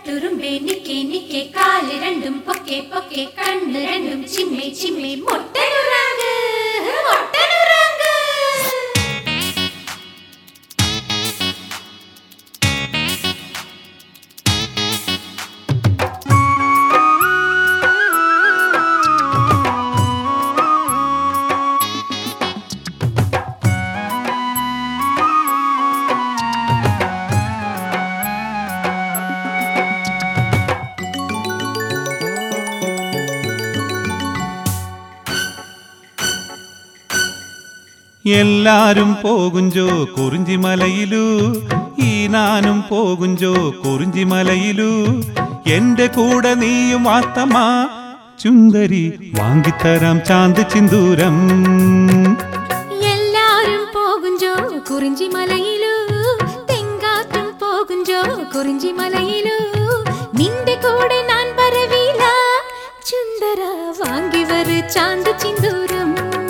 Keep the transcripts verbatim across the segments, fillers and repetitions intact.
കട്ടുറുമ്പേ നിക്കേ നിക്കേ കാല് രണ്ടും പൊക്കെ പൊക്കെ കണ്ണ് രണ്ടും ചിമ്മേ ചിമ്മേ മൊട്ടനുറാങ്ക് മൊട്ടനുറാങ്ക്. എല്ലാരും പോകുഞ്ചോ കുറിഞ്ചിമലയിലു, ഈ നാനും പോകുഞ്ചോ കുറിഞ്ചിമലയിലു. എന്റെ കൂടെ നീയും വാത്തമാ ചുന്ദരി, വാങ്ങിത്തരാം ചാന്ത് ചിന്തൂരം. എല്ലാരും പോകുഞ്ചോ കുറിഞ്ചിമലയിലു, തെങ്കാറ്റും പോകുഞ്ചോ കുറിഞ്ചിമലയിലു. നിന്റെ കൂടെ ഞാൻ വരവില്ല ചുന്ദര, വാങ്ങി വരു ചാന്ത് ചിന്തൂരം.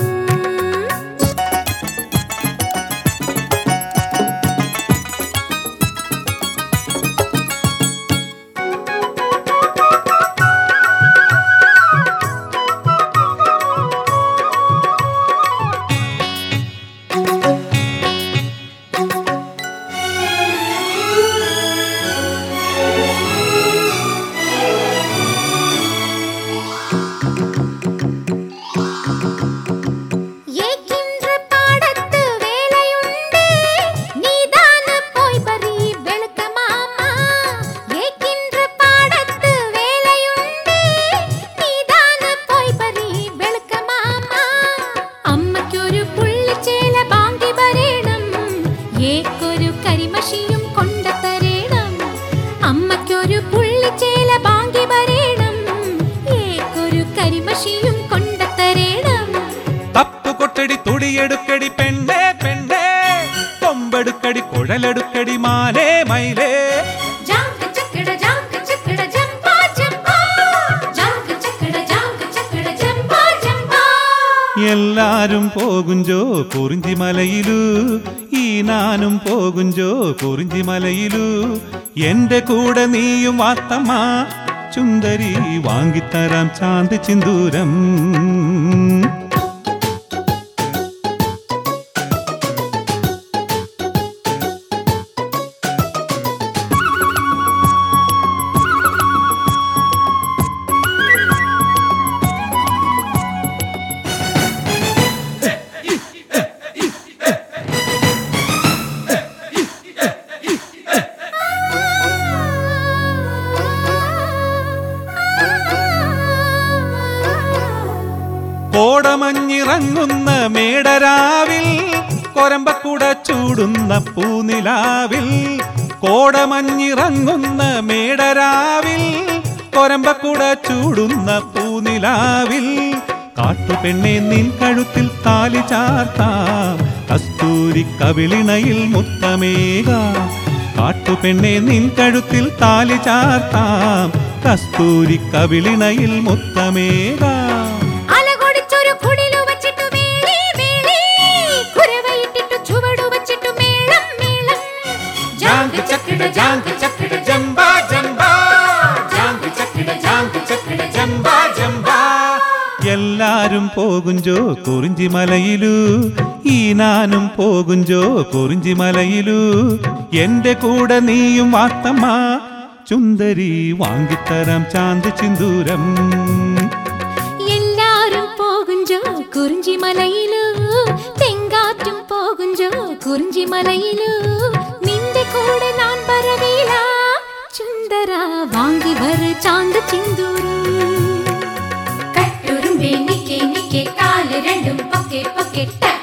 തപ്പുകൊട്ടടി തുടിയെടുക്കടി പെണ്ണേ പെണ്ണേ, കൊമ്പെടുക്കടി കുഴലെടുക്കടി മാലേ മൈലേ. എല്ലാരും പോകുഞ്ചോ കുറിഞ്ചിമലയിലു, ഈ നാനും പോകുഞ്ചോ കുറിഞ്ചിമലയിലു. എന്റെ കൂടെ നീയും വാത്തമാ ചുന്ദരി, വാങ്ങിത്തരാം ചാന്ത് ചിന്തൂരം. കോടമഞ്ഞിറങ്ങുന്ന മേടരാവിൽ, കൊരമ്പക്കുട ചൂടുന്ന പൂനിലാവിൽ. കോടമഞ്ഞിറങ്ങുന്ന മേടരാവിൽ, കൊരമ്പക്കുട ചൂടുന്ന പൂനിലാവിൽ. കാട്ടുപെണ്ണെ നിൻ കഴുത്തിൽ താലി ചാർത്താം, കസ്തൂരി കവിളിണയിൽ മുത്തമേകാം. കാട്ടുപെണ്ണെ നിൻ കഴുത്തിൽ താലി ചാർത്താം, കസ്തൂരി കവിളിണയിൽ മുത്തമേകാം. എല്ലാരും പോകുഞ്ചോ കുറിഞ്ചിമലയിലു, ഈ നാനും പോകുഞ്ചോ കുറിഞ്ചിമലയിലു. എന്റെ കൂടെ നീയും വാത്തമാ ചുന്ദരി, വാങ്ങിത്തരാം ചാന്ത് ചിന്തൂരം. എല്ലാരും പോകുഞ്ചോ കുറിഞ്ചിമലയിലു, തെങ്കാറ്റും പോകുഞ്ചോ കുറിഞ്ചിമലയിലു. നിന്റെ കൂടെ ഞാൻ വരവില്ല ചുന്ദര, വാങ്ങി വരു ചാന്ത് ചിന്തൂരം. കട്ടുറുമ്പേ നിക്കേ നിക്കേ കാല് രണ്ടും പൊക്കെ പൊക്കെ